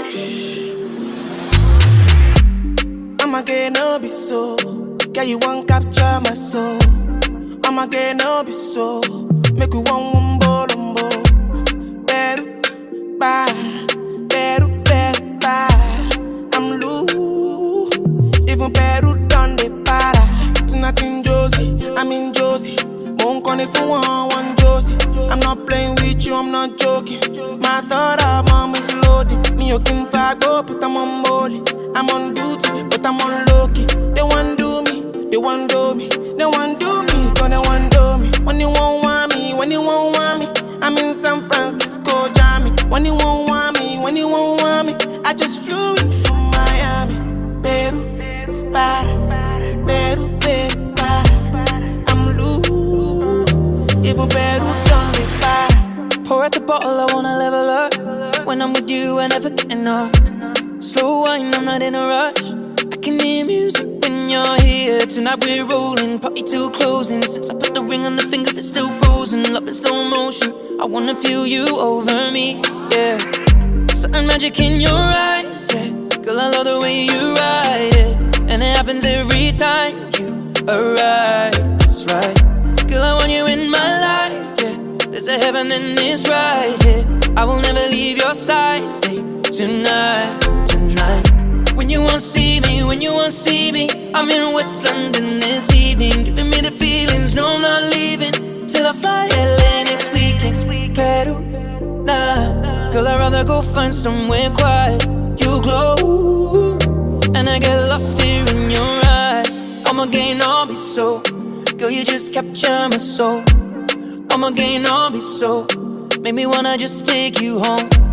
I'ma get no be so. Girl, you won't capture my soul. I'ma get no be so. Make you one wumbo lumbo. Beru, bye. Beru, beru, bye. I'm loose. Even Peru done the para. Tonight in Josie, I'm in Josie. Won't call if you want one Josie. I'm not playing with you, I'm not joking. My thought of mom is loaded. Me, you can fuck up, but I'm on molly. I'm on duty, but I'm on low-key. They want do me, they want do me. They want do me, cause they want do me. When you won't want me, when you won't want me, I'm in San Francisco, Jammy. When you won't want me, when you won't want me, I just flew in from Miami. Peru, para, Peru, Peru, para. I'm loose, even Peru done me para. Pour out the bottle, I wanna level up. When I'm with you, I never get enough. Slow wine, I'm not in a rush. I can hear music when you're here. Tonight we're rolling, party till closing. Since I put the ring on the finger, it's still frozen. Love in slow motion, I wanna feel you over me, yeah. Certain magic in your eyes, yeah. Girl, I love the way you ride it. And it happens every time you arrive, that's right. Girl, I want you in my life, yeah. There's a heaven and it's right here, yeah. I will never leave your side, stay tonight. When you won't see me, when you won't see me, I'm in West London this evening, giving me the feelings, no I'm not leaving till I fly LA next weekend. Peru, nah, girl I'd rather go find somewhere quiet. You glow, and I get lost here in your eyes. I'ma gain all be so, girl you just capture my soul. I'ma gain all be so, make me wanna just take you home.